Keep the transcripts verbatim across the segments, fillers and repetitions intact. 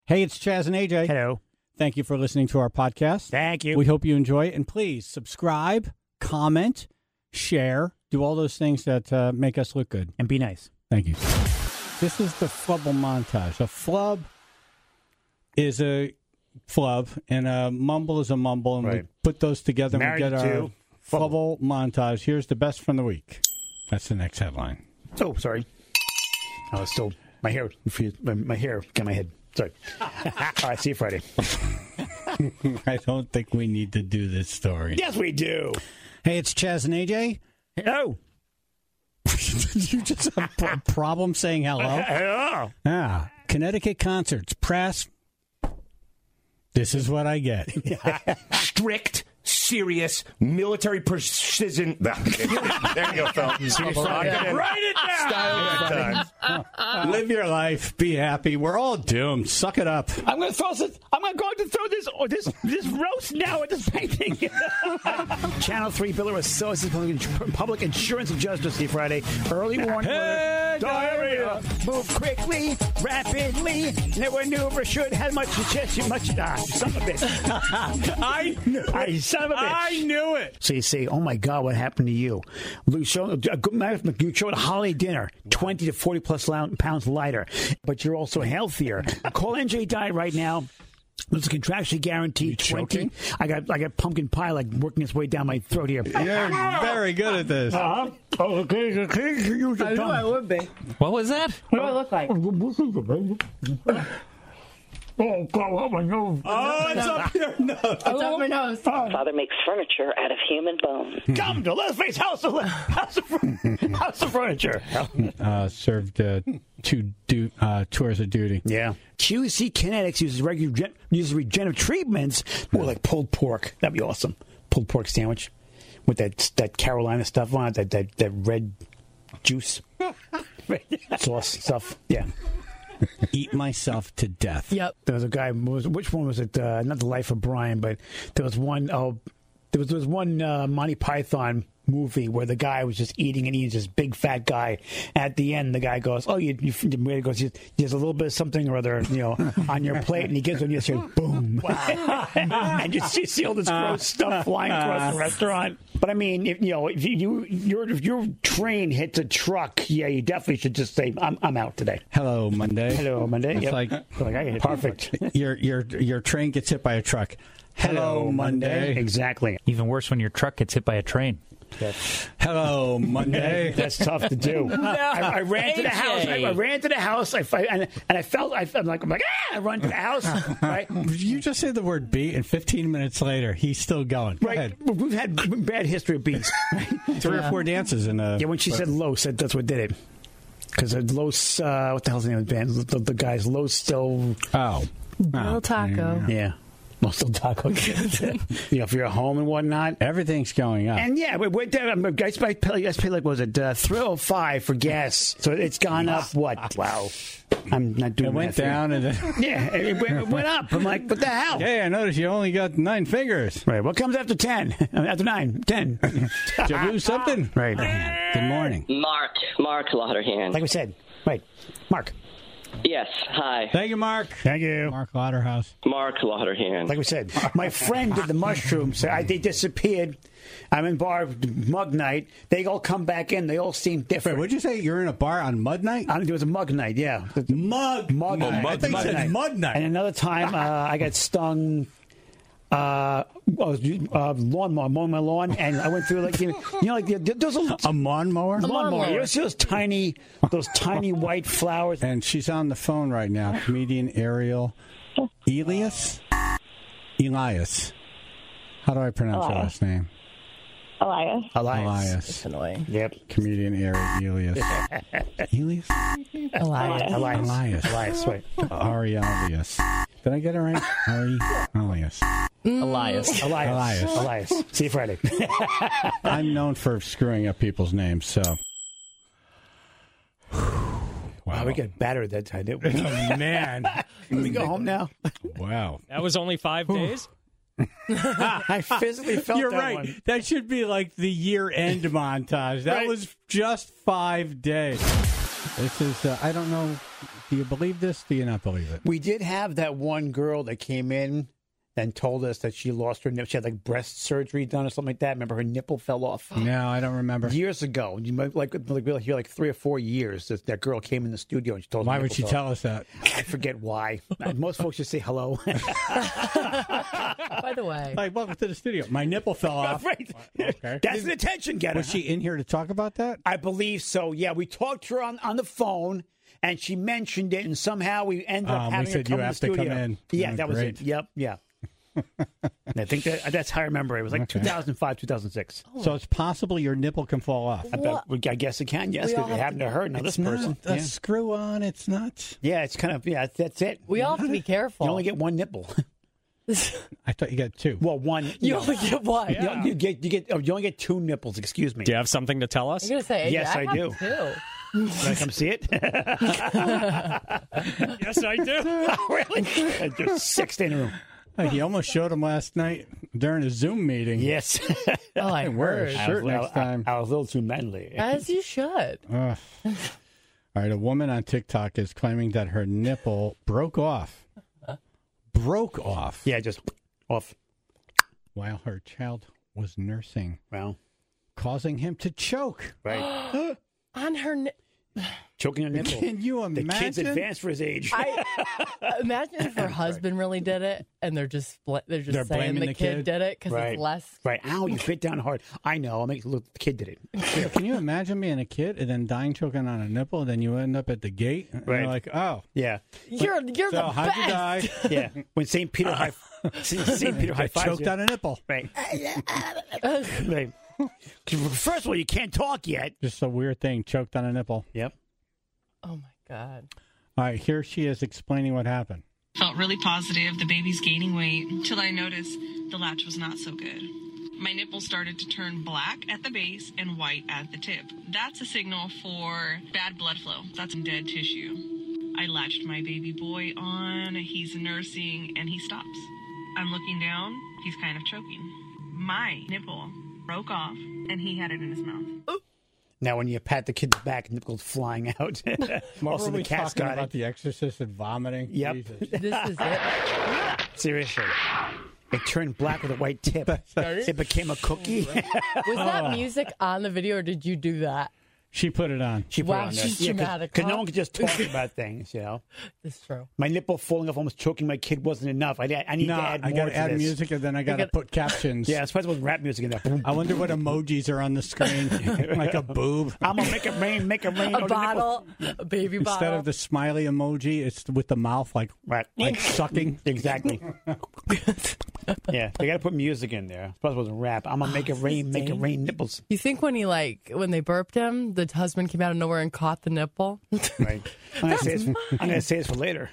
Hey, it's Chaz and A J. Hello. Thank you for listening to our podcast. Thank you. We hope you enjoy it. And please subscribe, comment, share, do all those things that uh, make us look good. And be nice. Thank you. This is the flubble montage. A flub is a flub, and a mumble is a mumble, and Right. we put those together and we Married get our to flubble montage. Here's the best from the week. That's the next headline. Oh, sorry. I was still, my hair, my, my hair got my head. Sorry. All right, see you Friday. I don't think we need to do this story. Yes, we do. Hey, it's Chaz and A J. Hello. Did you just have a problem saying hello? Hello. Ah, Connecticut concerts, press. This is what I get. Strict, serious, military precision. There you go, Phil. Write it down. Style Live your life. Be happy. We're all doomed. Suck it up. I'm going to throw this. I'm going to throw this or this this roast now at this painting. Channel three Biller Associates Public Insurance and Justice Day Friday. Early warning. Hey, diarrhea. Move quickly, rapidly. Never knew or should have much chest. You much. Ah, you son of a bitch. I knew Ah, you son of a bitch. I knew it. So you say, "Oh my God, what happened to you?" You showed, you showed a holiday dinner, twenty to forty plus pounds lighter, but you're also healthier. Call N J Diet right now. It's contractually guaranteed twenty. I got I got pumpkin pie like working its way down my throat here. You're very good at this. Uh-huh. Oh, okay, okay. Use your I knew tongue. I would be. What was that? What do I look like? Oh, God, my nose. Oh, it's up your nose. It's up my nose. Father makes furniture out of human bone. Come to Leatherface House of House of, House of Furniture. Uh, served uh, two du- uh, tours of duty. Yeah. Q C Kinetics uses regular gen- uses regenerative treatments. More like pulled pork. That'd be awesome. Pulled pork sandwich with that that Carolina stuff on it. That that, that red juice sauce stuff. Yeah. Eat myself to death. Yep. There was a guy. Was, which one was it? Uh, not The Life of Brian, but there was one. Oh, there was there was one uh, Monty Python movie where the guy was just eating and eating, this big fat guy. At the end, the guy goes, "Oh, you." you he goes, "There's a little bit of something or other, you know, on your plate," and he gives it, and you say, "Boom!" and you see, see all this gross stuff flying across the restaurant. But I mean, if you know, if you, you your if your train hits a truck, yeah, you definitely should just say, "I'm I'm out today." Hello, Monday. Hello, Monday. It's Yep. like, like I perfect. your your your train gets hit by a truck. Hello, Monday. Exactly. Even worse when your truck gets hit by a train. Hello, Monday. That's tough to do. I, I ran to the house. I, I ran to the house. I, I and, and I felt. I, I'm like, I'm like, ah! I run to the house. Right. You just say the word beat, and fifteen minutes later, he's still going. Go Right. ahead. We've had bad history of beats. Three or four dances in a. Yeah. When she said Los, that, that's what did it. Because Los, uh, what the hell's the name of the band? The, the guys, Los still. Oh. Little taco. Yeah. Los still taco. You know, if you're at home and whatnot. Everything's going up. And yeah, we went down. I guys paid like, was it uh, three oh five for gas? So it's gone up. What? Wow. I'm not doing. It went math here. down and then. Yeah, it went, it went up. I'm like, what the hell? Hey, I noticed you only got nine fingers. Right. What comes after ten? After nine? Ten. Did you lose something? Right. Good morning. Mark, Mark Lauderhand. Like we said. Right. Mark. Yes, hi. Thank you, Mark. Thank you. Mark Lauderhouse. Mark Lauderhand. Like we said, my friend did the mushrooms. I, they disappeared. I'm in bar mug night. They all come back in. They all seem Wait, different. what'd you say? You're in a bar on Mud Night? I, there was a mug night, yeah. Mug. Mug Oh, night. Mud I think you Mug said night. Mud Night. And another time, uh, I got stung. Uh, I was uh, lawnmower, mowing my lawn, and I went through like you know, like those little A lawnmower? a lawnmower. You ever see those tiny, those tiny white flowers? And she's on the phone right now. Comedian Ariel Elias? Elias. How do I pronounce her last name? Elias. Elias. Elias. It's annoying. Yep. Comedian Ariel Elias. Elias? Elias. Elias. Elias. Elias. Wait. Ari Elias. Did I get it right? Ari Elias. Elias. Elias. Elias. Elias. See you Friday. I'm known for screwing up people's names, so. Wow, we got battered that time, didn't we? Man. Can we go home now? Wow. That was only five days? I physically felt You're that right. one. That should be like the year-end montage. That Right. was just five days. This is, uh, I don't know. Do you believe this? Do you not believe it? We did have that one girl that came in and told us that she lost her nipple. She had like breast surgery done or something like that. Remember, her nipple fell off. No, I don't remember. Years ago, you might like like like, like three or four years. That, that girl came in the studio and she told. Why her would nipple she fell tell off. us that? I forget why. Most folks just say hello. By the way, Like, welcome to the studio. My nipple fell off. Right. Okay. That's an attention getter. Was she in here to talk about that? I believe so. Yeah, we talked to her on, on the phone, and she mentioned it, and somehow we ended up Um, we having said her you come have to to the come studio. in. Yeah, Oh, that was great. it. Yep, yeah. And I think that that's how I remember it. It was like Okay. two thousand five, two thousand six. So it's possible your nipple can fall off. I, bet, I guess it can. Yes, We all because it have happened to her, not It's this person. not a Yeah. screw on. It's not. Yeah, it's kind of yeah. That's it. we all have to be careful. You only get one nipple. I thought you got two. Well, one. You know. only get one. You, know, you get you get oh, you only get two nipples. Excuse me. Do you have something to tell us? I'm gonna say, Yes, I, I have do. Two. Can I come see it? Yes, I do. Really? There's six in the room. Hey, he almost showed him last night during a Zoom meeting. Yes. Oh, I wear a heard. I shirt was, next I, time. I, I was a little too manly. As you should. Ugh. All right, a woman on TikTok is claiming that her nipple broke off. Broke off Yeah, just off. while her child was nursing, Well, causing him to choke. right. On her. Ni- Choking a nipple. Can you The imagine? kid's advanced for his age. I imagine if her husband really did it, and they're just bl- they're just They're saying blaming the, the kid, kid? did it because Right. it's less. Right. Ow, you bit down hard. I know. I'll make it look the kid did it. Yeah, can you imagine being a kid and then dying choking on a nipple, and then you end up at the gate? And Right. You're like, oh, Yeah. You're you're so the how'd best. you die? Yeah. When Saint Peter high Saint Peter high I fives choked you. on a nipple. Right. Right. 'Cause First of all, you can't talk yet. Just a weird thing. Choked on a nipple. Yep. Oh my god. All right, here she is explaining what happened. Felt really positive the baby's gaining weight until I noticed the latch was not so good. My nipple started to turn black at the base and white at the tip. That's a signal for bad blood flow. That's some dead tissue. I latched my baby boy on. He's nursing and he stops. I'm looking down. He's kind of choking. My nipple broke off and he had it in his mouth. Now, when you pat the kid's back, nipple's flying out. What also, were the we cat's talking got about it. The Exorcist and vomiting? Yep. Jesus. This is it. Seriously. It turned black with a white tip. It became a cookie. Was that music on the video, or did you do that? She put it on. She put Wow, it on there. she's Yeah, dramatic, Because huh? no one could just talk about things, you know. It's true. My nipple falling off, almost choking my kid wasn't enough. I, I need No, to add I more got to to add this. music and then I got to gotta- put captions. Yeah, I suppose it was rap music in there. Boom. I wonder what emojis are on the screen, like a boob. I'm gonna make it rain, make it rain. A on the nipple. bottle, a baby bottle. Instead of the smiley emoji, it's with the mouth like Right. like sucking. Exactly. Yeah, they got to put music in there. I suppose it wasn't rap. I'm gonna make it rain, make it rain nipples. You think when he like when they burped him, the husband came out of nowhere and caught the nipple? Right. I'm gonna, say this for, I'm gonna say this for later.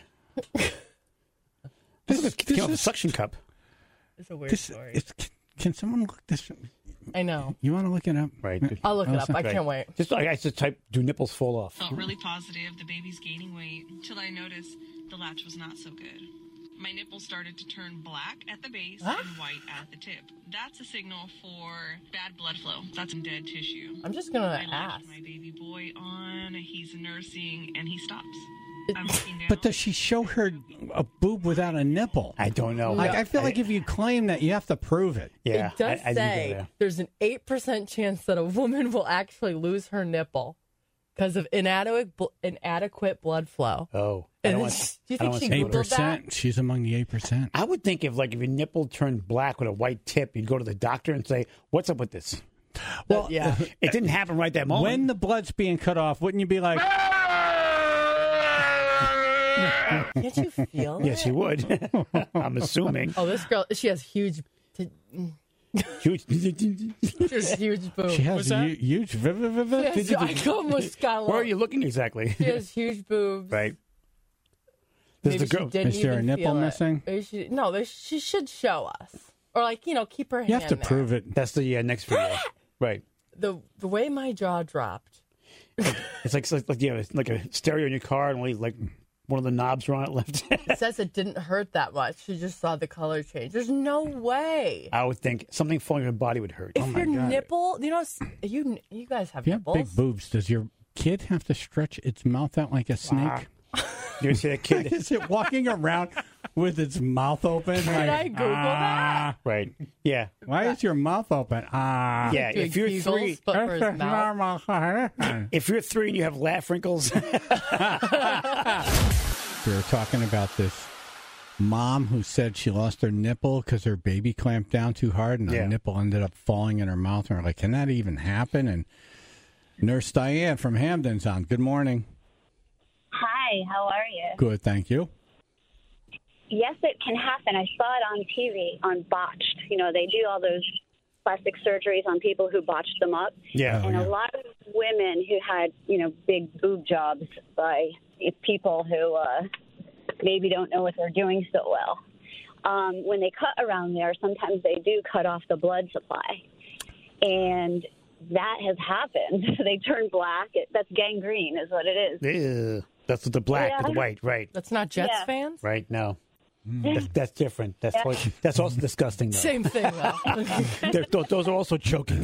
This, this came off a suction cup. It's a weird This, story. it's, can someone look this? I know. You want to look it up? Right. I'll look it up. I Right. can't wait. Just like I just type, do nipples fall off? Felt really positive the baby's gaining weight until I noticed the latch was not so good. My nipple started to turn black at the base and white at the tip. That's a signal for bad blood flow. That's some dead tissue. I'm just gonna I ask. latched my baby boy on. He's nursing and he stops. I'm looking down. But does she show her a boob without a nipple? I don't know. Like I feel like if you claim that, you have to prove it. yeah, It does I, I say do that, there's an eight percent chance that a woman will actually lose her nipple because of inadequate bl- inadequate blood flow. yeah. Oh, I And don't it's- want. do you I don't think she want to Eight Googled that? percent. She's among the eight percent. I would think if like if your nipple turned black with a white tip, you'd go to the doctor and say, "What's up with this?" Well, Yeah. It didn't happen right that moment. when the blood's being cut off, wouldn't you be like, Can't you feel yes, it? you would. I'm assuming. Oh, this girl, she has huge, t- Huge. she has huge boobs. she has a hu- huge. v- v- v- v- Yes, I almost got a Where are little- you looking exactly? She has huge boobs. Right. This Maybe is the girl. she didn't Is there a even nipple feel it. missing? Maybe she, no, there, she should show us, or like you know, keep her hand. You have to there. prove it. That's the uh, next video. Right. The the way my jaw dropped. It's like it's like, like you have like a stereo in your car and only like one of the knobs are on it left. It says it didn't hurt that much. She just saw the color change. There's no way. I would think something falling on your body would hurt. If Oh my your God. nipple, you know, you you guys have If you have nipples. big boobs, does your kid have to stretch its mouth out like a snake? Ah, You see that kid? Is it walking around with its mouth open? Did I Google that? Right. Yeah. Why is your mouth open? Ah. Yeah. Doing If you're Kegels, three, but for his mouth. if you're three and you have laugh wrinkles, We were talking about this mom who said she lost her nipple because her baby clamped down too hard, and the Yeah. nipple ended up falling in her mouth. And we're like, can that even happen? And Nurse Diane from Hamden's on. Good morning. Hi, how are you? Good, thank you. Yes, it can happen. I saw it on T V on Botched. You know, they do all those plastic surgeries on people who botched them up. yeah. And a lot of women who had, you know, big boob jobs by people who uh, maybe don't know what they're doing so well. Um, when they cut around there, sometimes they do cut off the blood supply. And that has happened. They turn black. It, that's gangrene is what it is. Ew. That's the black Yeah. with the white, right? That's not Jets Yeah. fans? Right. No. That's, that's different. That's Yeah. also, that's also disgusting. Though. Same thing, though. They're- th- those are also choking.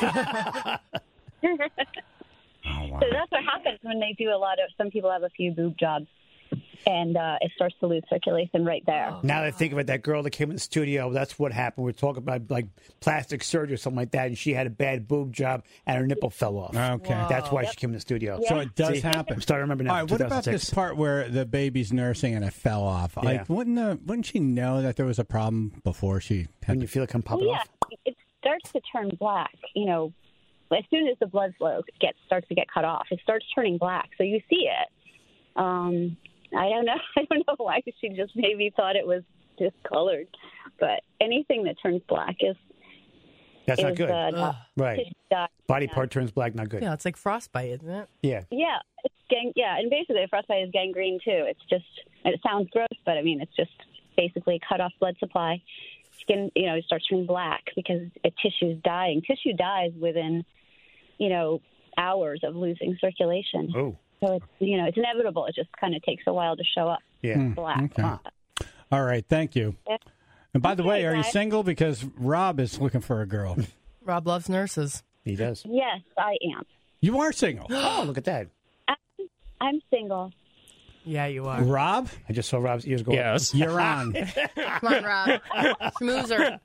Oh, wow. So that's what happens when they do a lot of, some people have a few boob jobs, and uh, it starts to lose circulation right there. Now that I think of it, that girl that came in the studio, that's what happened. We were talking about like plastic surgery or something like that, and she had a bad boob job, and her nipple fell off. Okay. That's why she came in the studio. So it does See, happen. I'm starting to remember now. All right, what about two thousand six. this part where the baby's nursing and it fell off? Yeah. Like, wouldn't the, wouldn't she know that there was a problem before she had When you feel it come popping Well, yeah, off? it starts to turn black. You know, as soon as the blood flow gets starts to get cut off, it starts turning black. So you see it. Um, I don't know. I don't know why she just maybe thought it was discolored, but anything that turns black is That's is not good. Uh, not- Right. tissue dye. Body Yeah. part turns black, not good. Yeah, it's like frostbite, isn't it? Yeah. Yeah, it's gang. Yeah, and basically frostbite is gangrene too. It's just it sounds gross, but I mean it's just basically cut off blood supply. Skin, you know, it starts turning black because a tissue's dying. Tissue dies within, you know, hours of losing circulation. Oh. So it's you know it's inevitable. It just kind of takes a while to show up Yeah. black. Okay. Huh. All right, thank you. Yeah. And by the way, Okay, are you bye. single? Because Rob is looking for a girl. Rob loves nurses. He does. Yes, I am. You are single. Oh, look at that. I'm, I'm single. Yeah, you are. Rob, I just saw Rob's ears go up. Yes. you're on. Come on, Rob. Schmoozer.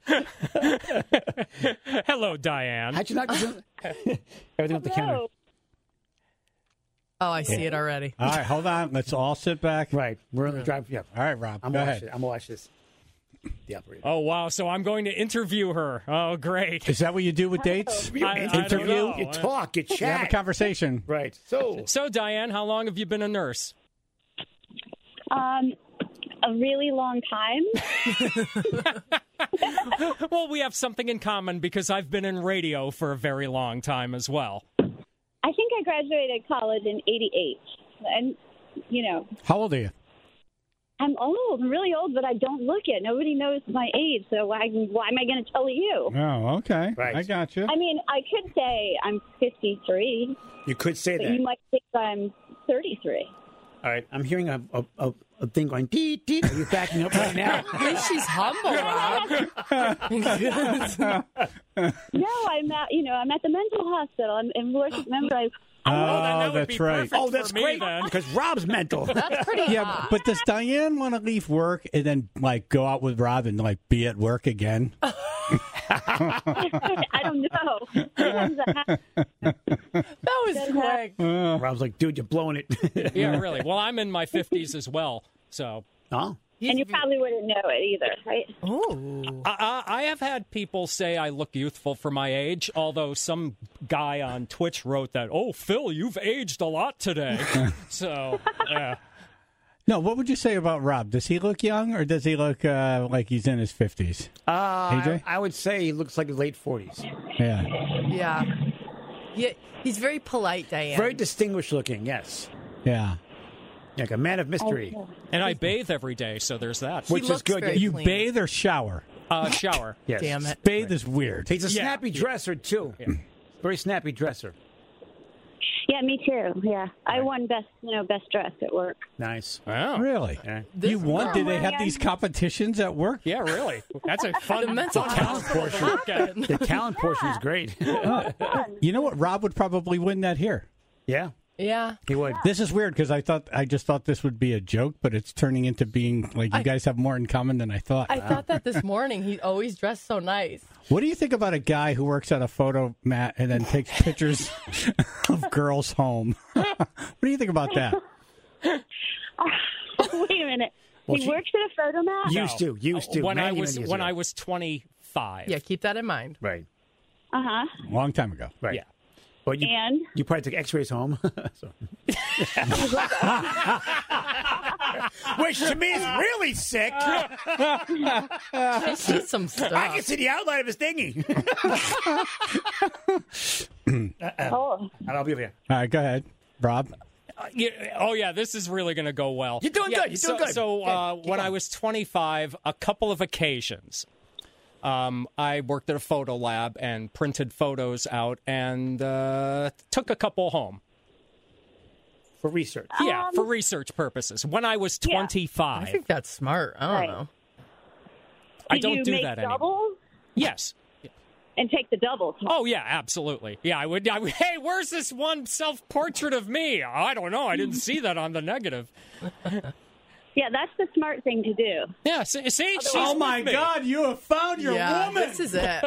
Hello, Diane. How'd you not do everything off the counter? No, Oh, I see it already. All right, hold on. Let's all sit back. Right. We're on the drive. Yeah. All right, Rob, I'm go watching ahead. it. I'm watching this. The operator. Oh, wow. So I'm going to interview her. Oh, great. Is that what you do with dates? You I- I don't interview, know. you talk, you You have a chat. conversation. Right. So, So, Diane, how long have you been a nurse? um, a really long time. Well, we have something in common because I've been in radio for a very long time as well. I think I graduated college in eighty-eight, and you know. How old are you? I'm old. I'm really old, but I don't look it. Nobody knows my age, so why, why am I going to tell you? Oh, okay. Right. I got you. I mean, I could say I'm fifty-three, you could say but that. you might think I'm thirty-three. All right. I'm hearing a, a, a, a thing going, dee, dee. Are you backing up right now? At least she's humble, Rob. No, I'm at, you know, I'm at the mental hospital. I'm, and remember, I, Oh, that would that's be right. perfect Oh, that's for me, great. then. Because Rob's mental. That's pretty Yeah, hot. but does Diane want to leave work and then like go out with Rob and like be at work again? I don't know. Sometimes that happens. That was quick. Rob's like, dude, you're blowing it. Yeah, really. Well, I'm in my fifties as well. So Oh. And you probably wouldn't know it either, right? Ooh. I, I I have had people say I look youthful for my age, although some guy on Twitch wrote that, oh, Phil, you've aged a lot today. So, yeah. No, what would you say about Rob? Does he look young or does he look uh, like he's in his fifties? Uh, A J? I, I would say he looks like his late forties. Yeah. Yeah. Yeah. He's very polite, Diane. Very distinguished looking, yes. Yeah. Like a man of mystery. And I bathe every day, so there's that. He Which is looks good. very You clean. bathe or shower? Uh, shower. Yes. Damn it. Bathe is weird. He's a Yeah. snappy dresser, too. Very snappy dresser. Yeah, me too. Yeah, I won best, you know, best dress at work. Nice. Wow. Really? Yeah. This You won? girl- Did they have these competitions at work? Yeah, really. That's a fun, The mental fun hospital to look at. The talent portion is great. You know what? Rob would probably win that here. Yeah. Yeah. He would. This is weird because I thought I just thought this would be a joke, but it's turning into being like you I- gues have more in common than I thought. I thought that this morning. He always dressed so nice. What do you think about a guy who works at a photo mat and then takes pictures of girls home? What do you think about that? Wait a minute. Well, he she- works at a photo mat? Used to, used to. When I many, was many years when ago. I was twenty-five. Yeah, keep that in mind. Right, Uh-huh. Long time ago. right. Yeah. Well, you, And? you probably took X-rays home. So. Which to me is really sick. It's just some I can stuff. see the outline of his thingy. Oh. And I'll be over here. All right, go ahead, Rob. Uh, yeah, oh yeah, this is really going to go well. You're doing Yeah, good, you're so, doing good. So uh, Good, keep when I going. was twenty-five, a couple of occasions, um, I worked at a photo lab and printed photos out and uh, took a couple home. For research. Yeah, Um, for research purposes. When I was Yeah. I twenty-five, think that's smart. I don't Right. know. I Did don't you do make that anymore. doubles Yes. and take the doubles? Oh yeah, absolutely. Yeah, I would. I would hey, where's this one self-portrait of me? I don't know. I didn't see that on the negative. Yeah, that's the smart thing to do. Yeah. See, see she's Oh my with me. God, you have found your yeah, woman. this is it.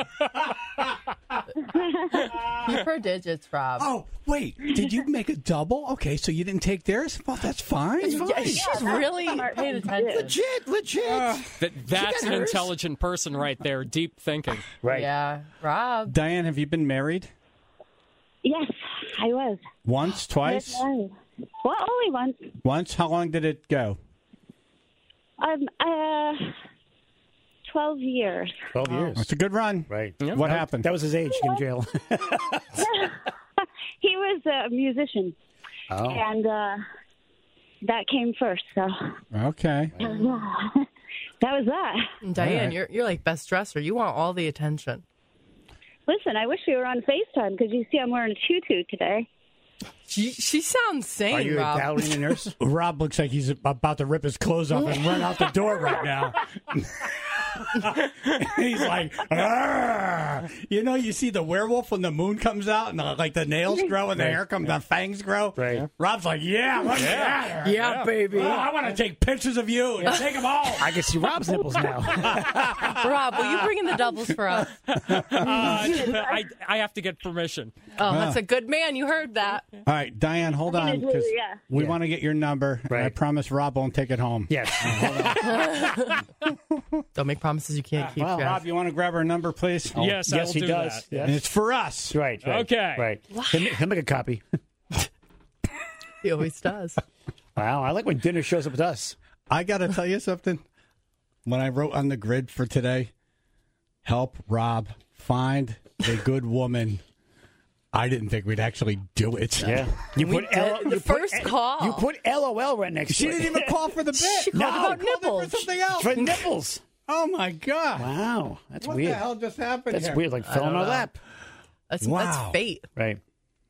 Keep her digits, Rob. Oh, wait. Did you make a double? Okay, so you didn't take theirs? Well, that's fine. Yeah, she's really smart paid thing to do. attention. Legit, legit. That, that's got an hers? intelligent person right there. Deep thinking. Right. Yeah, Rob. Diane, have you been married? Yes, I was. Once, twice? Yes, I was. Well, only once. Once? How long did it go? Um, uh, twelve years. Twelve years. It's a good run. Right. What That- happened? That was his age. Get in jail. He was a musician, Oh. and uh, that came first. So Okay. that was that. And Diane, All right. you're you're like best dresser. You want all the attention. Listen, I wish we were on FaceTime because you see I'm wearing a tutu today. She she sounds sane, Are you a Rob. ballerina nurse? Rob looks like he's about to rip his clothes off and run out the door right now. He's like, "Arr!" You know, you see the werewolf when the moon comes out and the, like the nails grow and the hair comes, the fangs grow. Right. Rob's like, yeah, let's yeah, Yeah, baby. Oh, I want to take pictures of you and take them all. I can see Rob's nipples now. Rob, will you bring in the doubles for us? Uh, I, I have to get permission. Oh, that's a good man. You heard that. All right, Diane, hold on, because Yeah. we Yeah. want to get your number. And I Right. promise Rob won't take it home. Yes. Don't make promises you can't keep. Well, Jeff. Rob, you want to grab her number, please? yes, I yes, will he do does. that. Yes. And it's for us. Right, right. Okay. Right. He'll, ma- he'll make a copy. He always does. Wow. I like when dinner shows up with us. I got to tell you something. When I wrote on the grid for today, help Rob find a good woman, I didn't think we'd actually do it. Yeah. You We put did L- the you put- first call. You put L O L right next She to it. didn't even call for the bit. She called No. about Called it nipples. for something else. For nipples. Oh, my God. Wow. That's What weird. the hell just happened That's here? weird. Like fell on don't my know. lap. That's Wow. that's fate. Right.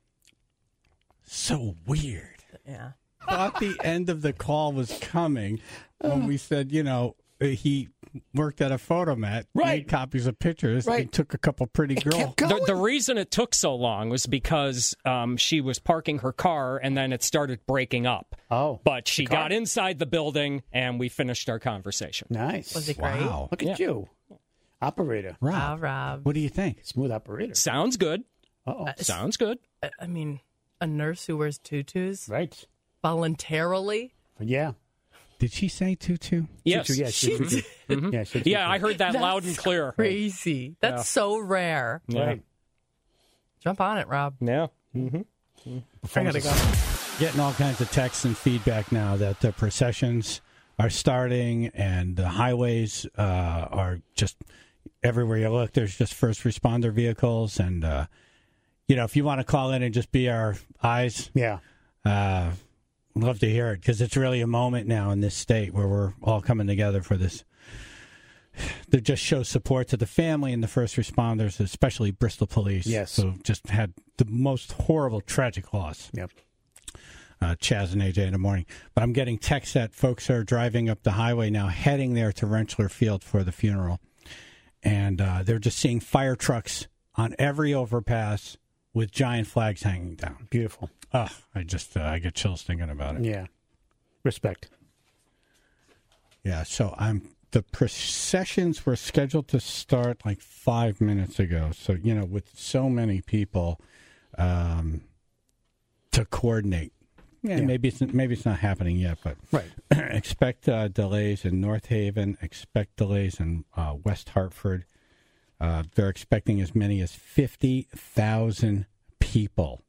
So weird. Yeah. Thought the end of the call was coming when we said, you know, he worked at a photomat, Right. made copies of pictures, Right. and took a couple pretty girls. Kept The, going. the reason it took so long was because um, she was parking her car and then it started breaking up. Oh. But she car? got inside the building and we finished our conversation. Nice. Was it great? Wow. Look at you. Operator. Rob, Wow, Rob. what do you think? Smooth operator. Sounds good. Uh-oh. Sounds good. I- I mean, a nurse who wears tutus Right. voluntarily. Yeah. Did she say tutu? Yes. Tutu, yes, She tutu. did. Yeah, she- Yeah, I heard that loud and clear. Crazy. That's Yeah. so rare. Yeah. Right. Jump on it, Rob. Yeah. I gotta go. Getting all kinds of texts and feedback now that the processions are starting and the highways uh, are just everywhere you look. There's just first responder vehicles. And, uh, you know, if you want to call in and just be our eyes, Yeah. uh, love to hear it because it's really a moment now in this state where we're all coming together for this. That just shows support to the family and the first responders, especially Bristol Police. Yes. So just had the most horrible, tragic loss. Yep. Uh, Chaz and A J in the morning. But I'm getting texts that folks are driving up the highway now, heading there to Rentschler Field for the funeral. And uh, they're just seeing fire trucks on every overpass with giant flags hanging down. Beautiful. Oh, I just uh, I get chills thinking about it. Yeah. Respect. Yeah, so I'm the processions were scheduled to start like five minutes ago. So, you know, with so many people um, to coordinate. Yeah, Yeah. maybe it's maybe it's not happening yet, but Right. expect uh, delays in North Haven, expect delays in uh, West Hartford. Uh, they're expecting as many as fifty thousand people.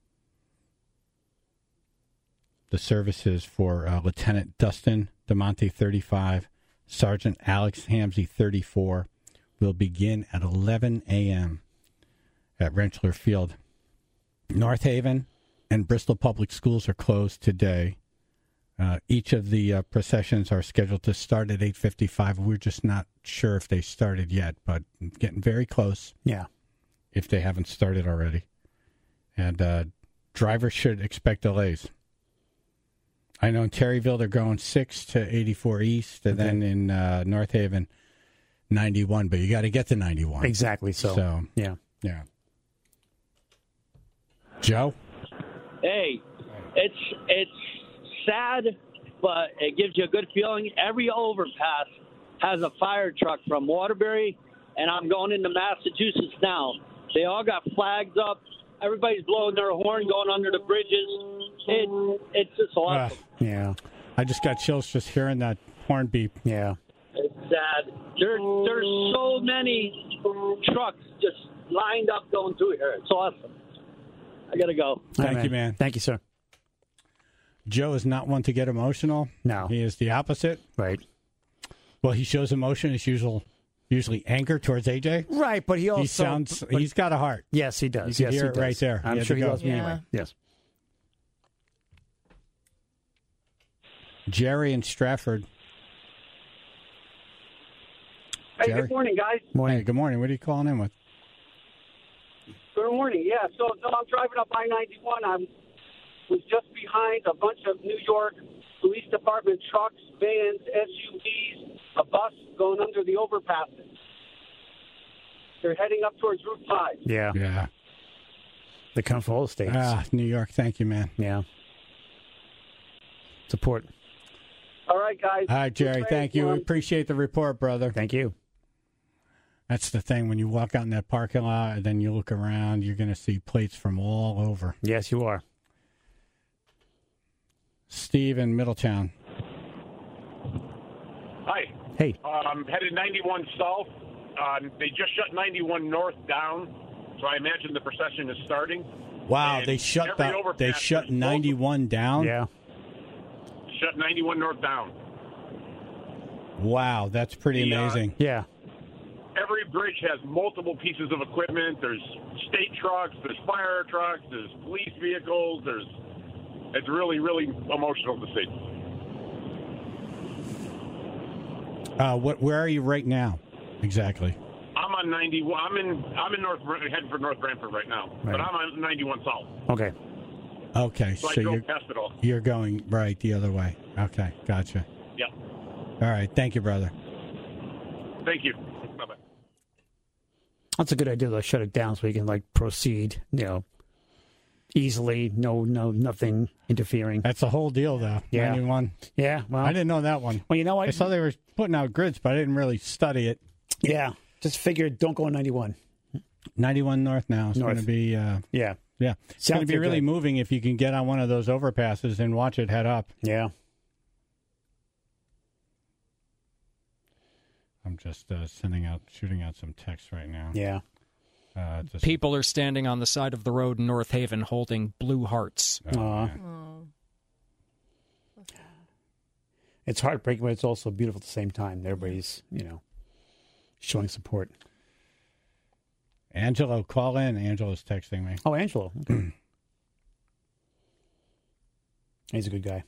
The services for uh, Lieutenant Dustin DeMonte, thirty-five, Sergeant Alex Hamsey, thirty-four, will begin at eleven a.m. at Rentschler Field. North Haven and Bristol Public Schools are closed today. Uh, each of the uh, processions are scheduled to start at eight fifty-five. We're just not sure if they started yet, but getting very close Yeah. if they haven't started already. And uh, drivers should expect delays. I know in Terryville they're going six to eighty-four East, and Okay. then in uh, North Haven, ninety-one. But you got to get to ninety-one. Exactly. So, So, yeah. yeah. Joe? Hey, it's it's sad, but it gives you a good feeling. Every overpass has a fire truck from Waterbury, and I'm going into Massachusetts now. They all got flags up. Everybody's blowing their horn, going under the bridges. It, it's just awesome. Uh, Yeah. I just got chills just hearing that horn beep. Yeah. It's sad. There, there's so many trucks just lined up going through here. It's awesome. I got to go. Thank All right, you, man. Thank you, sir. Joe is not one to get emotional. No. He is the opposite. Right. Well, he shows emotion as usual, usually anger towards A J. Right, but he also... He sounds, but- he's got a heart. yes, he does. You can yes, hear he it does. right there. He I'm had sure to he go. loves me Yeah. anyway. Yes. Jerry in Stratford. Hey, Jerry? good morning, guys. Hey, good morning. What are you calling in with? Good morning. Yeah, so, so I'm driving up I ninety-one. I was just behind a bunch of New York Police Department trucks, vans, S U Vs, a bus going under the overpasses. They're heading up towards Route five. Yeah. Yeah. They come from all the states. Ah, New York. Thank you, man. Yeah. Support. All right, guys. All right, Jerry. Good Thank you. We one. appreciate the report, brother. Thank you. That's the thing. When you walk out in that parking lot and then you look around, you're going to see plates from all over. Yes, you are. Steve in Middletown. Hi. Hey. Um, headed ninety-one south. Uh, they just shut ninety-one north down, so I imagine the procession is starting. Wow, And they shut every the, overpass they shut is ninety-one down? Yeah. Shut ninety-one north down. Wow, that's pretty The, uh, amazing. Yeah. Every bridge has multiple pieces of equipment. There's state trucks, there's fire trucks, there's police vehicles. There's it's really, really emotional to see. Uh, what? Where are you right now? Exactly. I'm on ninety-one. I'm in. I'm in North. Heading for North Brantford right now, Right. but I'm on ninety-one south. Okay. Okay, So, so I drove you're past it all. you're going right the other way. Okay, gotcha. Yeah. All right, thank you, brother. Thank you. Bye bye. That's a good idea to shut it down so we can like proceed, you know, easily. No, no, nothing interfering. That's the whole deal, though. Yeah. ninety-one. Yeah. Well, I didn't know that one. Well, you know what? I saw they were putting out grids, but I didn't really study it. Yeah. Just figured don't go on ninety-one. ninety-one north now. It's North. going to be, uh, Yeah. yeah. It's going to Sounds be really good. moving if you can get on one of those overpasses and watch it head up. Yeah. I'm just uh, sending out, shooting out some text right now. Yeah. Uh, just, People are standing on the side of the road in North Haven holding blue hearts. oh, Aw. man. It's heartbreaking, but it's also beautiful at the same time. Everybody's, you know, showing support. Angelo, call in. Angelo's texting me. Oh, Angelo. Okay. He's a good guy.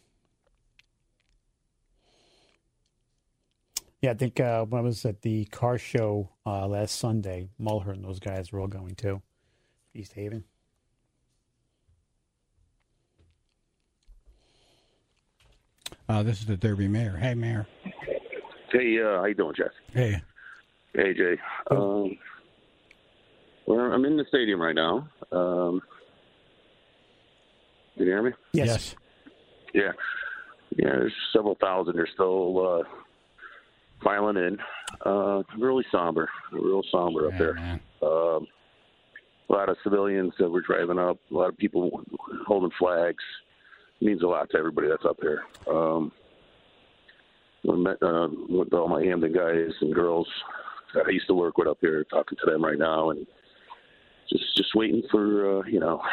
Yeah, I think uh, when I was at the car show uh, last Sunday, Mulhern and those guys were all going too. East Haven. Uh, this is the Derby Mayor. Hey, Mayor. Hey, uh, how you doing, Jeff? Hey. Hey, Jay. Um, Well, I'm in the stadium right now. Um, can you hear me? Yes. Yes. Yeah. Yeah, there's several thousand. They're still uh, filing in. Uh, really somber. Real somber up Yeah, there. man. Um, a lot of civilians that were driving up. A lot of people holding flags. It means a lot to everybody that's up there. Um, I met uh, with all my Hamden guys and girls that I used to work with up here, talking to them right now, and just just waiting for, uh, you know,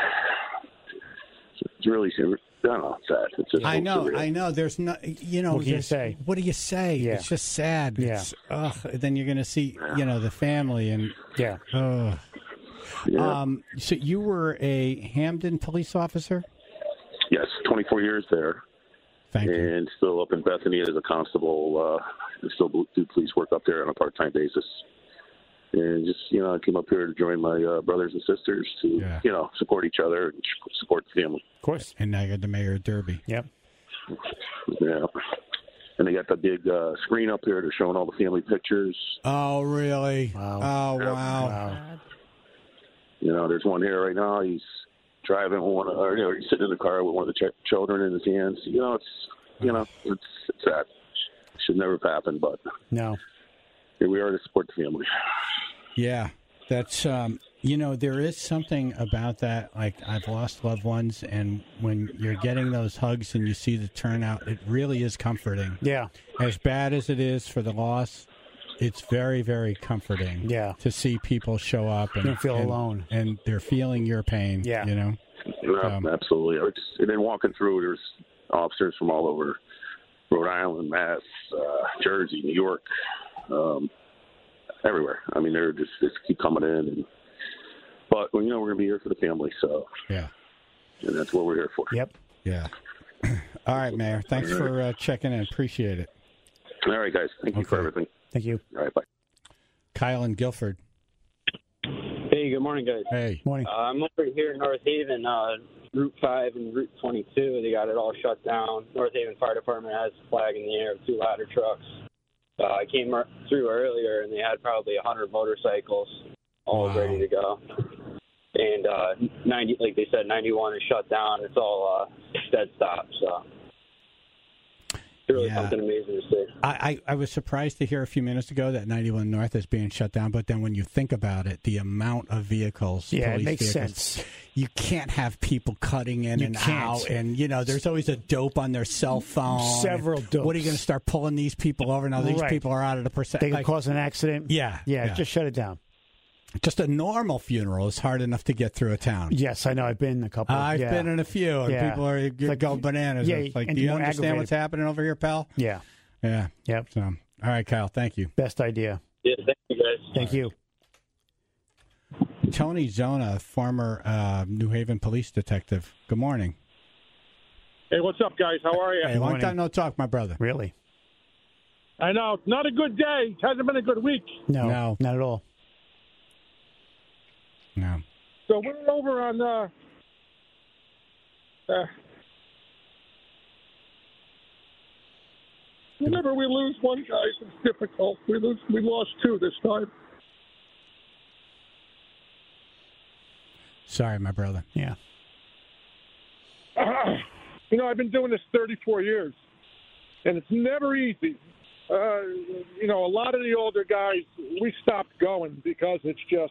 it's really, I don't know, it's sad. It's just I so know, surreal. I know. There's no, you know. What can you there's- say? What do you say? Yeah. It's just sad. Yeah. It's, ugh, then you're going to see, you know, the family and. Yeah. Ugh. Yeah. Um. So you were a Hamden police officer? Yes, twenty-four years there. Thank you. And still up in Bethany as a constable. Uh, still do police work up there on a part-time basis. And just, you know, I came up here to join my uh, brothers and sisters to, Yeah. you know, support each other and support the family. Of course. And now you're the mayor of Derby. Yep. Yeah. And they got the big uh, screen up here. They're showing all the family pictures. Oh, really? Wow. Oh, Yep. wow. Wow. You know, there's one here right now. He's driving one, or you know, he's sitting in the car with one of the ch- children in his hands. You know, it's, you know, it's, it's sad. Should never have happened, but No. here we are to support the family. Yeah, that's um, you know, there is something about that. Like, I've lost loved ones, and when you're getting those hugs and you see the turnout, it really is comforting. Yeah. As bad as it is for the loss, it's very, very comforting. Yeah. To see people show up and You don't feel and, alone. and they're feeling your pain. Yeah. You know. Yeah, Um, absolutely. I just, and then walking through, there's officers from all over Rhode Island, Mass, uh, Jersey, New York, um, everywhere. I mean, they're just, just keep coming in. And, but, well, you know, we're going to be here for the family, so. Yeah. And that's what we're here for. Yep. Yeah. All right, Mayor. Thanks for uh, checking in. Appreciate it. All right, guys. Thank you for Okay. everything. Thank you. All right, bye. Kyle in Guilford. Hey, good morning, guys. Hey. Morning. Uh, I'm over here in North Haven, uh, Route five and Route twenty-two. They got it all shut down. North Haven Fire Department has a flag in the air with two ladder trucks. Uh, I came r- through earlier, and they had probably one hundred motorcycles all Wow. ready to go. And uh, ninety, like they said, ninety-one is shut down. It's all uh, dead stop. So it's really Yeah. something amazing to see. I, I, I was surprised to hear a few minutes ago that ninety-one North is being shut down, but then when you think about it, the amount of vehicles, Yeah, it police makes vehicles, sense. you can't have people cutting in You and can't. out, and you know, there's always a dope on their cell phone. Several dopes. What are you going to start pulling these people over now? These Right. people are out of the percent. They could like, cause an accident. yeah, Yeah. Just shut it down. just a normal funeral is hard enough to get through a town. Yes, I know. I've been in a couple. I've yeah. been in a few, and Yeah. people are you like- go bananas. yeah, It's like, and do you more understand aggravated. what's happening over here, pal? Yeah. Yeah. Yep. So, all right, Kyle. Thank you. Best idea. Yeah, thank you, guys. Thank you. Tony Zona, former uh, New Haven police detective. Good morning. Hey, what's up, guys? How are you? Hey, long time no talk, my brother. Really? I know. Not a good day. Hasn't been a good week. No, No. not at all. No. So we're over on. Uh, uh, whenever we lose one guy, it's difficult. We lose. We lost two this time. Sorry, my brother. Yeah. You know, I've been doing this thirty-four years, and it's never easy. Uh, you know, a lot of the older guys, we stopped going because it's just,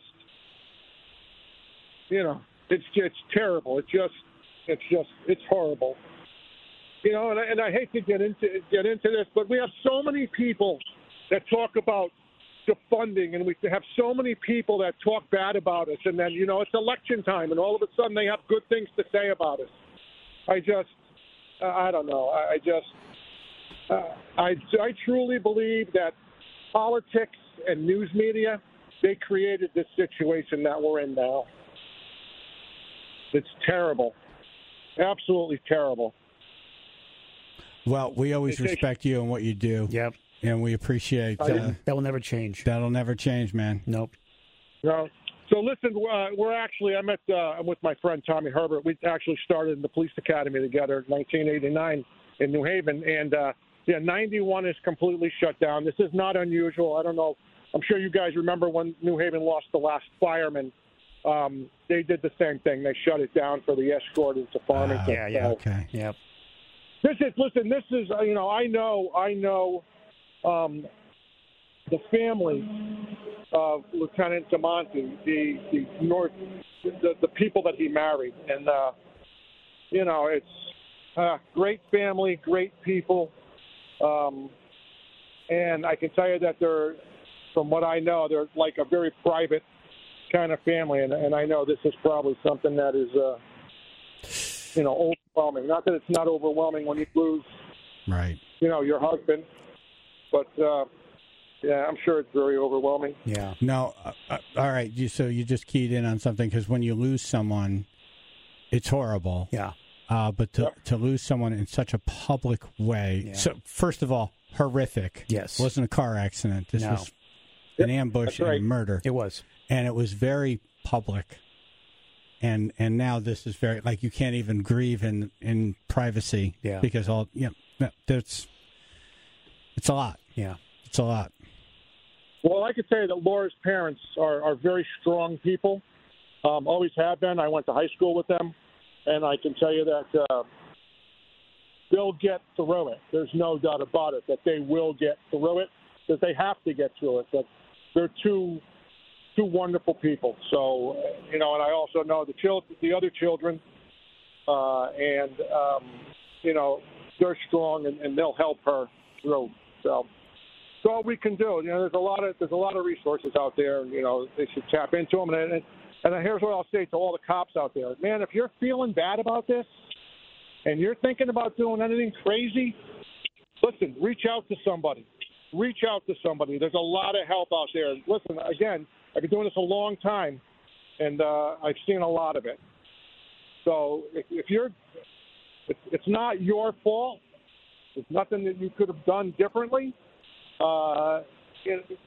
you know, it's it's terrible. It just, it's just, it's horrible. You know, and I, and I hate to get into get into this, but we have so many people that talk about defunding, and we have so many people that talk bad about us, and then, you know, it's election time, and all of a sudden they have good things to say about us. I just, uh, I don't know. I, I just, uh, I, I truly believe that politics and news media, they created this situation that we're in now. It's terrible. Absolutely terrible. Well, we always Hey, Jake. respect you and what you do. Yep. And we appreciate I- uh, That will never change. that'll never change, man. Nope. No. So listen, uh, we're actually, I'm at, uh, I'm with my friend Tommy Herbert. We actually started in the police academy together in nineteen eighty-nine in New Haven. And, uh, yeah, ninety-one is completely shut down. This is not unusual. I don't know. I'm sure you guys remember when New Haven lost the last fireman um, they did the same thing. They shut it down for the escort into Farmington. yeah, yeah. So Okay. Yep. This is listen. This is uh, you know I know I know um, the family of Lieutenant DeMonte, the the North the, the people that he married, and uh, you know it's uh, great family, great people, um, and I can tell you that they're, from what I know, they're like a very private kind of family, and, and I know this is probably something that is uh, you know overwhelming. Not that it's not overwhelming when you lose, right? You know, your husband, but. Uh, Yeah, I'm sure it's very overwhelming. Yeah. No, uh, uh, all right. You, so you just keyed in on something, because when you lose someone, it's horrible. Yeah. Uh, but to, yep. to lose someone in such a public way. Yeah. So, first of all, horrific. Yes. It wasn't a car accident. This No. was an Yep, ambush that's right. and a murder. It was. And it was very public. And and now this is very, like, you can't even grieve in, in privacy. Yeah. Because all, you know, there's, it's a lot. Yeah. It's a lot. Well, I could tell you that Laura's parents are, are very strong people, um, always have been. I went to high school with them, and I can tell you that uh, they'll get through it. There's no doubt about it, that they will get through it, that they have to get through it, that they're two two wonderful people. So, you know, and I also know the chil- the other children, uh, and, um, you know, they're strong, and, and they'll help her through. So it's all we can do. You know, there's a lot of there's a lot of resources out there. You know, they should tap into them. And, and and here's what I'll say to all the cops out there: man, if you're feeling bad about this, and you're thinking about doing anything crazy, listen, reach out to somebody. Reach out to somebody. There's a lot of help out there. Listen, again, I've been doing this a long time, and uh, I've seen a lot of it. So if, if you're, it's, it's not your fault. It's nothing that you could have done differently. Uh, it,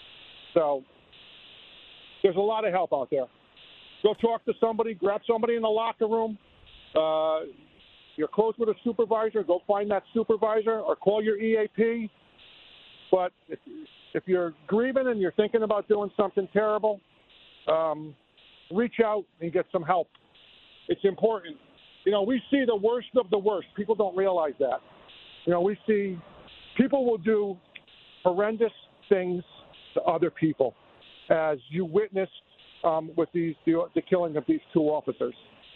so there's a lot of help out there. Go talk to somebody. Grab somebody in the locker room. Uh, you're close with a supervisor. Go find that supervisor or call your E A P. But if, if you're grieving and you're thinking about doing something terrible, um, reach out and get some help. It's important. You know, we see the worst of the worst. People don't realize that. You know, we see people will do horrendous things to other people, as you witnessed um, with these the, the killing of these two officers.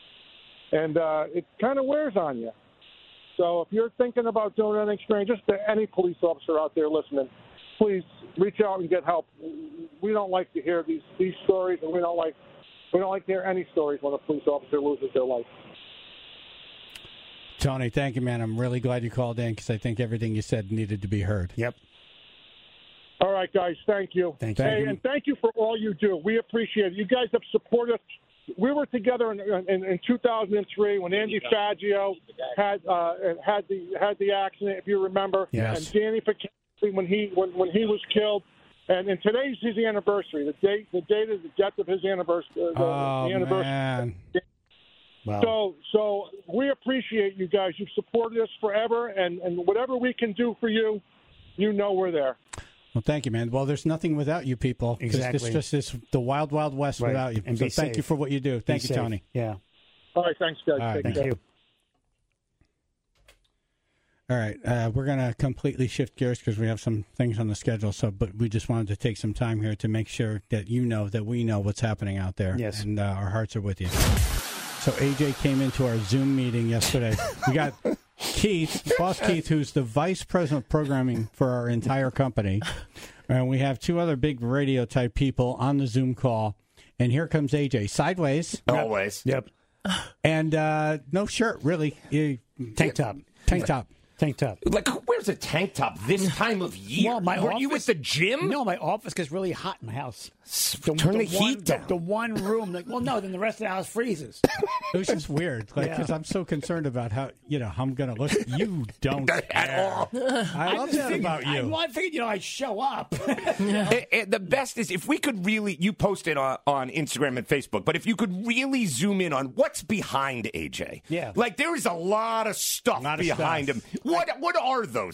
And uh, it kind of wears on you. So if you're thinking about doing anything strange, just to any police officer out there listening, please reach out and get help. We don't like to hear these, these stories, and we don't like we don't like to hear any stories when a police officer loses their life. Tony, thank you, man. I'm really glad you called in, because I think everything you said needed to be heard. Yep. All right, guys. Thank you. Thank you. Hey, Thank you. and thank you for all you do. We appreciate it. You guys have supported us. We were together in, in, in two thousand three when Andy Faggio had uh, had the had the accident, if you remember. Yes. And Danny Ficali when he when, when he was killed. And, and today's his anniversary. The date the date of the death of his anniversary. Uh, the, Oh, the anniversary. man. Wow. So, so we appreciate you guys. You've supported us forever, and, and whatever we can do for you, you know we're there. Well, thank you, man. Well, there's nothing without you people. 'cause Exactly. This just is the wild, wild west Right. without you. And so be thank you safe. for what you do. Thank Be you, safe. Tony. Yeah. All right, thanks, guys. All right, Take Thank care. you. All right, uh, we're going to completely shift gears because we have some things on the schedule. So, but we just wanted to take some time here to make sure that you know that we know what's happening out there. Yes. And uh, our hearts are with you. So A J came into our Zoom meeting yesterday. We got Keith, Boss Keith, who's the vice president of programming for our entire company. And we have two other big radio type people on the Zoom call. And here comes A J, sideways. Always. Yep. And uh, no shirt, really. You- Tank top. Tank top. Tank top. Like, who wears a tank top this time of year? Well, my Were you at office- the gym? No, my office gets really hot in my house. The, Turn the one, heat the- down. The, one room. Like, well, no, then the rest of the house freezes. It was just weird, like Yeah. because I'm so concerned about how you know how I'm going to look. You don't At care. all. I love just that figured- about I, you. well, I figured, you know, I'd show up. Eh, eh, the best is if we could really, you posted on, on Instagram and Facebook, but if you could really zoom in on what's behind A J. Yeah. Like, there is a lot of stuff Lot of behind stuff. him. What What are those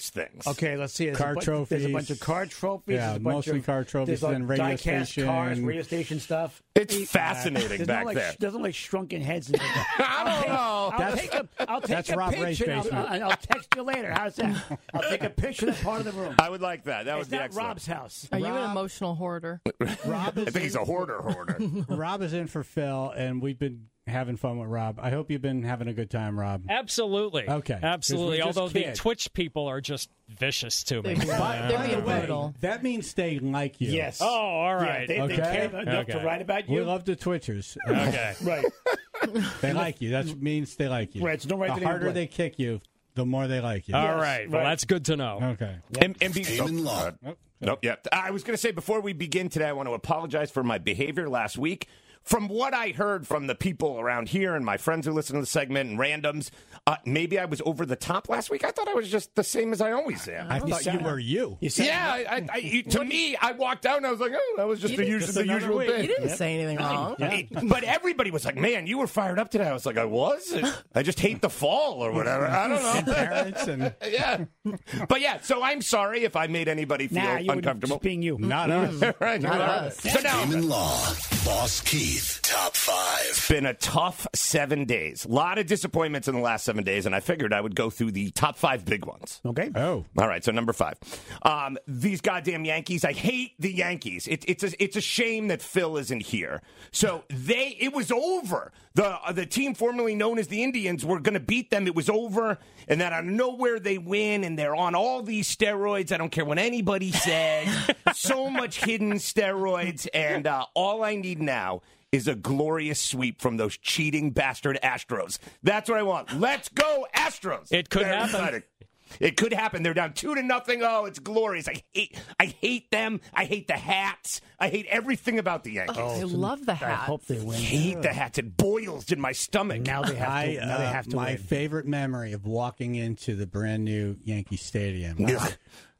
those things. Okay, let's see. There's Car a bu- trophies. There's a bunch of car trophies. Yeah, there's a bunch mostly of, car trophies There's like and radio die-cast cars, station. radio station stuff. It's fascinating There's back no, like, there. sh- There's no like shrunken heads. In there. I don't know. I'll That's- take a, I'll take that's a Rob picture Ray's and I'll, basement. and I'll text you later. How's that? I'll take a picture of that part of the room. I would like that. That It's would be not excellent. Rob's house. Are you an Rob- emotional hoarder? Rob I is think he's a hoarder hoarder. Rob is in for Phil, and we've been having fun with Rob. I hope you've been having a good time, Rob. Absolutely. Okay. Absolutely. 'Cause we're just Although the kids. Twitch people are just vicious to me. They're Yeah. being By the way, brutal. that means they like you. Yes. Oh, all right. Yeah, they, they Okay. care enough Okay. to write about you. We love the Twitchers. Okay. Right. They like you. That means they like you. Right, so don't write the the name harder blank. they kick you, the more they like you. All Yes, right. Well, right. that's good to know. Okay. And, and be, Damon Law. uh, Nope. Yeah. I was going to say before we begin today, I want to apologize for my behavior last week. From what I heard from the people around here and my friends who listen to the segment and randoms, uh, maybe I was over the top last week. I thought I was just the same as I always am. I thought you were you. You said Yeah, I, I, I, you- to me, I walked out and I was like, oh, that was just You the, did- usual, just the another usual week. thing. You didn't say anything wrong. It- But everybody was like, man, you were fired up today. I was like, I was? I just hate the fall or whatever. I don't know. Parents and Yeah. But yeah, so I'm sorry if I made anybody feel Nah, you were uncomfortable. just being you. not us. Right, Not right. us. So now, Damon Law. Boss Keith. Top five. it's been a tough seven days. A lot of disappointments in the last seven days, and I figured I would go through the top five big ones. Okay. Oh. All right, so number five. Um, these goddamn Yankees. I hate the Yankees. It, it's, a, it's a shame that Phil isn't here. So they, it was over. The, uh, the team formerly known as the Indians were going to beat them. It was over. And then out of nowhere they win, and they're on all these steroids. I don't care what anybody says. So much hidden steroids. And uh, all I need now is a glorious sweep from those cheating bastard Astros. That's what I want. Let's go, Astros. It could Very happen. exciting. It could happen. They're down two to nothing. Oh, it's glorious. I hate I hate them. I hate the hats. I hate everything about the Yankees. I love the I hat. hope they win. I hate the hats. It boils in my stomach. Now they have to. I, now they uh, have to my win. favorite memory of walking into the brand new Yankee Stadium Ugh.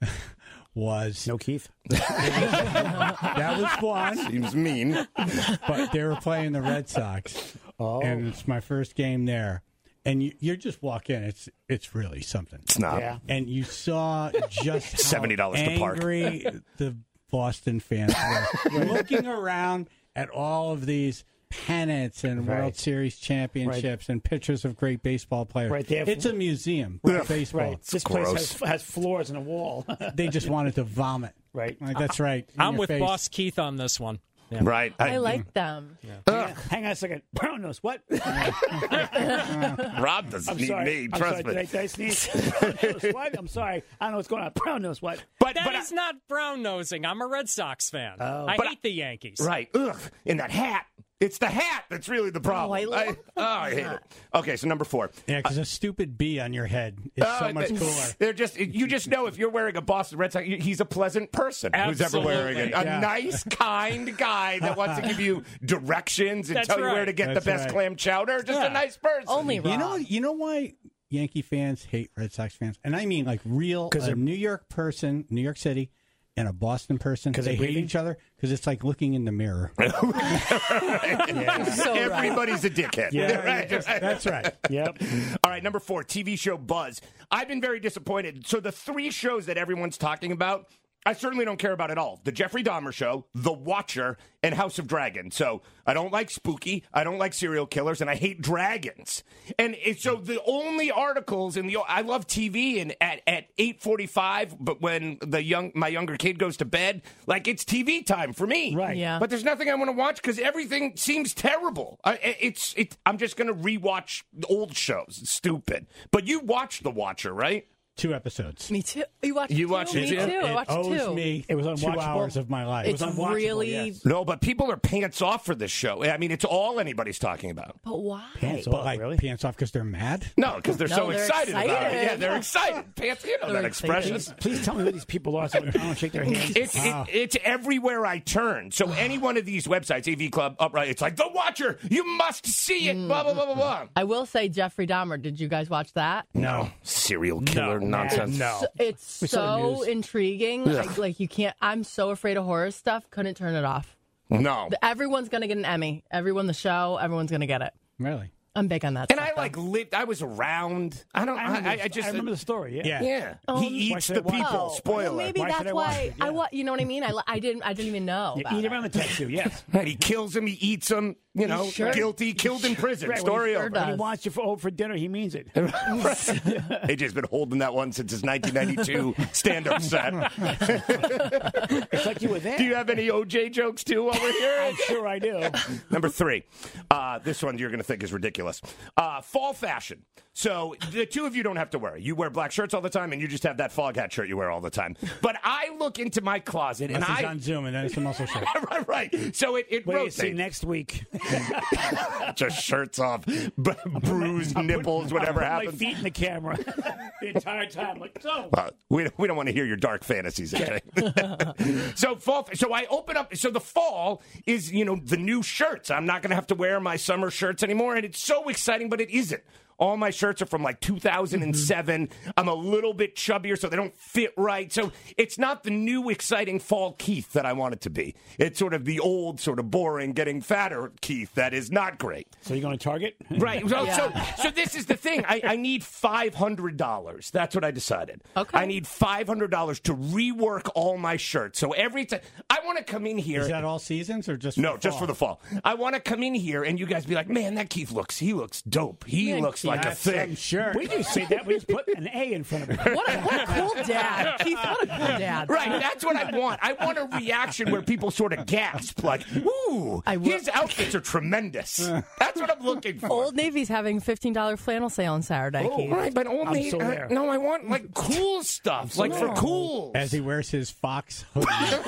was No, Keith. that was fun, Seems mean. but they were playing the Red Sox, Oh. and it's my first game there. And you, you just walk in; it's it's really something. It's not. Yeah. And you saw just how seventy dollars to park. angry the Boston fans were, looking around at all of these pennants and Right. World Series championships and pictures of great baseball players. Right, they have- it's a museum of baseball. Right. This gross. place has, has floors and a wall. They just wanted to vomit. Right. Like, that's right. in I'm your with face. Boss Keith on this one. Yeah. Right. I like them. Ugh. Hang on a second. Brown nose. What? Rob doesn't I'm need sorry. me. I'm Trust sorry. me. Did I, did I sneeze? Brown nose. What? I'm sorry. I don't know what's going on. Brown nose. What? But, That but is not brown nosing. I'm a Red Sox fan. I But I- hate the Yankees. Right. Ugh. In that hat. It's the hat that's really the problem. Oh, I love oh, I hate it. Okay, so number four. Yeah, because a stupid bee on your head is so Uh, much they- cooler. They're just you just know if you're wearing a Boston Red Sox, he's a pleasant person who's ever Absolutely. wearing it. A Yeah. nice, kind guy that wants to give you directions and That's tell you where right. to get That's the best right. clam chowder. Just Yeah. a nice person. Only Rob. You know, you know why Yankee fans hate Red Sox fans, and I mean like real. 'Cause A they're- New York person, New York City, and a Boston person, 'Cause they they're hate breathing? each other because it's like looking in the mirror. So right. Everybody's a dickhead. Yeah, Right, right. That's right. Yep. All right, number four, T V show Buzz. I've been very disappointed. So the three shows that everyone's talking about, I certainly don't care about at all. The Jeffrey Dahmer Show, The Watcher, and House of Dragon. So I don't like spooky, I don't like serial killers, and I hate dragons. And it, so the only articles in the I love T V and at at eight forty-five, but when the young my younger kid goes to bed, like it's T V time for me. Right. Yeah. But there's nothing I want to watch because everything seems terrible. I, it's it. I'm just going to rewatch old shows. It's stupid. But you watched The Watcher, right? Two episodes. Me too. You watched You two? watched Me it, too. too? I It watched owes two. me It was two unwatchable. hours of my life. It's unwatchable, really, yes. No, but people are pants off for this show. I mean, it's all anybody's talking about. but why? Pants but off, like really? pants off because they're mad. No, because they're No, so they're excited, about it. excited. Yeah, they're excited. Pants, you know They're that excited. expression. Please tell me who these people are so I don't shake their hands. It's it, it's everywhere I turn. So any one of these websites, A V Club, Upright, it's like The Watcher. You must see it. Blah blah blah blah blah. I will say Jeffrey Dahmer. Did you guys watch that? No serial killer nonsense. No. So- it's We saw the so news. intriguing. Ugh. Like, like you can't. I'm so afraid of horror stuff. Couldn't turn it off. No. Everyone's gonna get an Emmy. Everyone, the show. Everyone's gonna get it. Really? I'm big on that. And stuff, I like though. lived. I was around. I don't. I remember, I, I the, just. I remember the story. Yeah. Yeah. Yeah. Oh, he why eats should the I watch people. it? Oh, Spoiler. well, maybe Why should that's I watch why it? I Yeah. wa- You know what I mean? I, li- I didn't. I didn't even know. You about eat it. around the text too. Yes. Right, he kills him. He eats him. You know, sure? guilty, killed in prison. Right, Story when over. he, when he wants you for, over for dinner, he means it. A J's been holding that one since his nineteen ninety-two stand-up set. It's like you were there. Do you have any O J jokes too while we're here? I'm sure I do. Number three. Uh, this one you're going to think is ridiculous. Uh, fall fashion. So the two of you don't have to worry. You wear black shirts all the time, and you just have that fog hat shirt you wear all the time. But I look into my closet, and Unless he's I on Zoom, and then it's a muscle shirt. right, right. So it, it Wait, rotates. see next week. Just shirts off, b- bruised nipples, whatever I'll put happens. my feet in the camera the entire time. Like, so. Well, we, we don't want to hear your dark fantasies, A J. so fall. So I open up. So the fall is, you know, the new shirts. I'm not going to have to wear my summer shirts anymore, and it's so exciting, but it isn't. All my shirts are from like two thousand seven. I'm a little bit chubbier, so they don't fit right. So it's not the new, exciting fall Keith that I want it to be. It's sort of the old, sort of boring, getting fatter Keith that is not great. So you're going to Target? Right. So, Yeah. so, so this is the thing. I, I need five hundred dollars. That's what I decided. Okay. I need five hundred dollars to rework all my shirts. So every time I want to come in here. Is that all seasons or just for No, the just fall? for the fall. I want to come in here and you guys be like, man, that Keith looks, he looks dope. He Man, looks Keith. like a That's thing. some shirt. We just say that. We just put an A in front of it. What a, what a cool dad, Keith. What a cool dad. Right, that's what I want. I want a reaction where people sort of gasp, like, ooh, I will- his outfits are tremendous. That's what I'm looking for. Old Navy's having fifteen dollars flannel sale on Saturday, Oh, Keith. right, but Old I'm Navy, so uh, there. no, I want like cool stuff, like for cool. As he wears his Fox hoodie.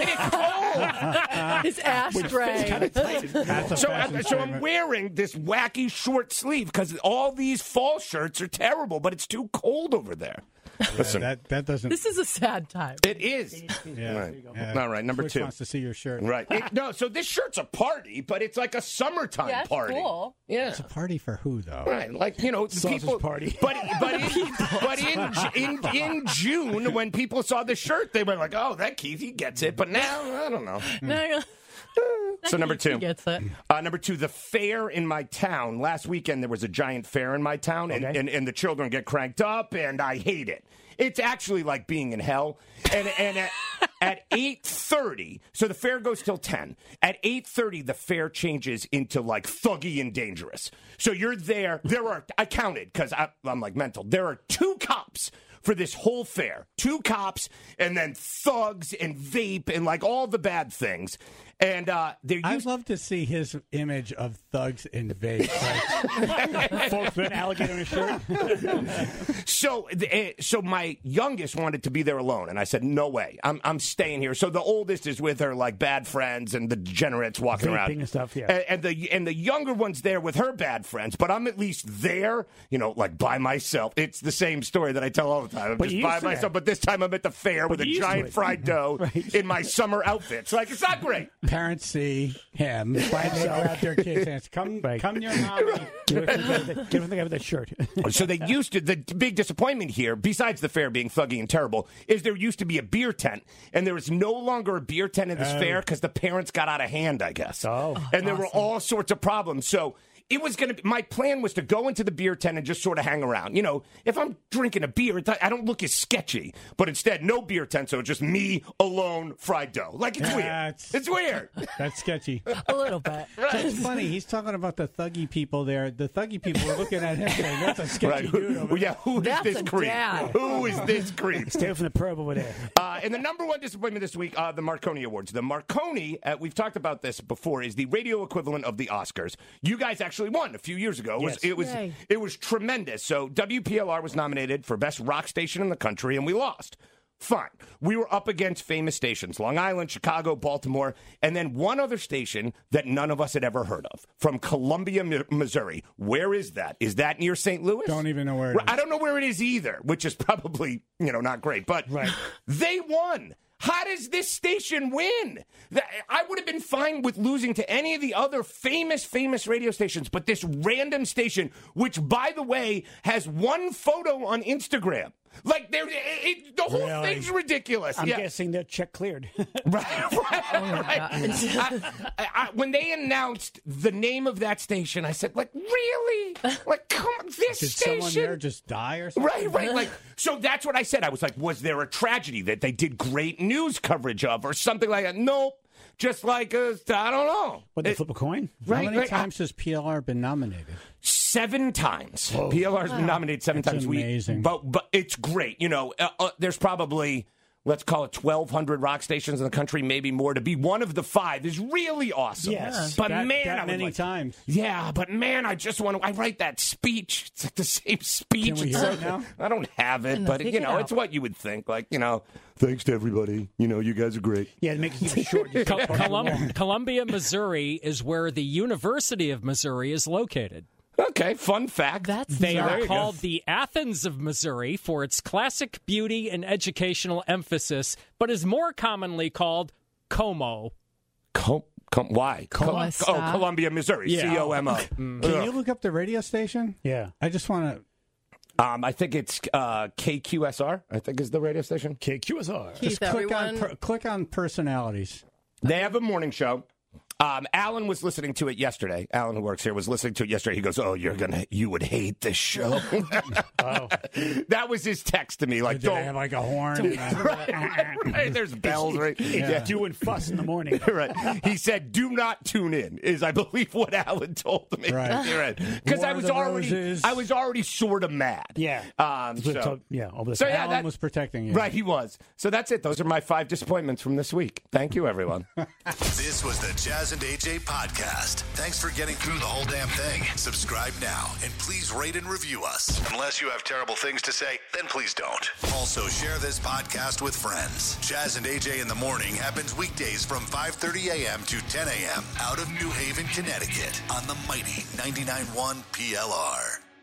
His ashtray. That's a So, fashion I, so I'm statement. wearing this wacky short sleeve because all these fall shirts are terrible, but it's too cold over there. Listen, that that doesn't. This is a sad time. it is. Yeah, Right. yeah. All right, number Twitch two. wants to see your shirt. Right. It- no, so this shirt's a party, but it's like a summertime Yeah, it's party. cool. Yeah. It's a party for who though? Right, like you know, the Sausage people. party. But but in, but in, in in June, when people saw the shirt, they were like, "Oh, that Keith, he gets it." But now, I don't know. No, So number two, He gets it. Uh, number two, the fair in my town. Last weekend there was a giant fair in my town, and, Okay. and, and the children get cranked up, and I hate it. It's actually like being in hell. And and at, at eight thirty, so the fair goes till ten. At eight thirty, the fair changes into like thuggy and dangerous. So you're there. There are I counted because I'm like mental. There are two cops for this whole fair. Two cops, and then thugs and vape and like all the bad things. And uh, they're I'd used. love to see his image of thugs and vape. Like, Folks with an alligator in a shirt. So, uh, so my youngest wanted to be there alone, and I said, "No way, I'm I'm staying here." So the oldest is with her like bad friends and the degenerates walking Vaping around and stuff, yeah. And, and the and the younger one's there with her bad friends, but I'm at least there, you know, like by myself. It's the same story that I tell all the time. I'm But just you by used to myself, that. but this time I'm at the fair with a you used to giant it. fried dough Right. in my summer outfits. Like it's not great. parents see him by himself out their kids' hands. Come, Right. come near mommy. Get away from the guy with the- get away from the guy with that shirt. So they used to, the big disappointment here, besides the fair being thuggy and terrible, is there used to be a beer tent, and there is no longer a beer tent in this Oh. fair because the parents got out of hand, I guess. Oh. And there were all sorts of problems. So it was going to be, my plan was to go into the beer tent and just sort of hang around. You know, if I'm drinking a beer, it- I don't look as sketchy, but instead, no beer tent, so just me alone, fried dough. Like, it's Yeah, weird. it's- It's weird. That's sketchy. A little bit. It's funny. He's talking about the thuggy people there. The thuggy people are looking at him saying, "That's a sketchy Right. dude." Over Who, yeah, who is That's this a creep? dad. Who is this creep? Stay away from the perv over there. Uh, and the number one disappointment this week, uh, the Marconi Awards. The Marconi, uh, we've talked about this before, is the radio equivalent of the Oscars. You guys actually won a few years ago. It was, Yes. it was, Yay. it was tremendous. So W P L R was nominated for Best Rock Station in the country, and we lost. Fine. We were up against famous stations, Long Island, Chicago, Baltimore, and then one other station that none of us had ever heard of, from Columbia, Mi- Missouri. Where is that? Is that near Saint Louis? Don't even know where it is. I don't know where it is either, which is probably, you know, not great. But Right. they won. How does this station win? That- I would have been fine with losing to any of the other famous, famous radio stations, but this random station, which, by the way, has one photo on Instagram. Like, they're, it, the whole Really? thing's ridiculous. I'm yeah. guessing their check cleared. Right, Right. I, I, I, when they announced the name of that station, I said, like, really? Like, come on, this Did station? someone there just die or something? Right, right. Like, so that's what I said. I was like, was there a tragedy that they did great news coverage of or something like that? Nope. Just like, uh, I don't know. What, they flip a coin? Right, How many right. times has P L R been nominated? Seven times. Whoa. P L R's been nominated seven That's times. amazing. We, but, but it's great. You know, uh, uh, there's probably, let's call it twelve hundred rock stations in the country, maybe more. To be one of the five is really awesome. Yes. But That- man, that I would many like- times. Yeah, but man, I just want to. I write that speech. It's like the same speech. Can we It's hear so- it now? I don't have it, No, but take you it know, out. it's what you would think. Like, you know, thanks to everybody. You know, you guys are great. Yeah, to make it keep it short. just Col- keep it Colum- long. Columbia, Missouri is where the University of Missouri is located. Okay, fun fact. That's They There are you go. called the Athens of Missouri for its classic beauty and educational emphasis, but is more commonly called Como. Com- com- why? Como Co- esta? oh, Columbia, Missouri. Yeah. C O M O. Can you look up the radio station? Yeah. I just want to. Um, I think it's uh, K Q S R, I think is the radio station. K Q S R. Keith, Just click on everyone. per, click on personalities. They have a morning show. Um, Alan was listening to it yesterday. Alan, who works here, was listening to it yesterday. He goes, "Oh, you're gonna, you would hate this show." Oh. That was his text to me. Like, Did they don't. have like a horn? Right, there's bells, right? It's doing fuss in the morning. Right. He said, "Do not tune in." Is I believe what Alan told me. Right. Because War I of was the already, Roses. I was already sort of mad. Yeah. Um. So, So, yeah, over the so yeah, Alan that, was protecting you. right. He was. So that's it. Those are my five disappointments from this week. Thank you, everyone. This was the Jazz and A J podcast. Thanks for getting through the whole damn thing. Subscribe now and please rate and review us. Unless you have terrible things to say, then please don't. Also, share this podcast with friends. Jazz and A J in the morning happens weekdays from five thirty a.m. to ten a.m. out of New Haven, Connecticut on the mighty ninety-nine point one P L R.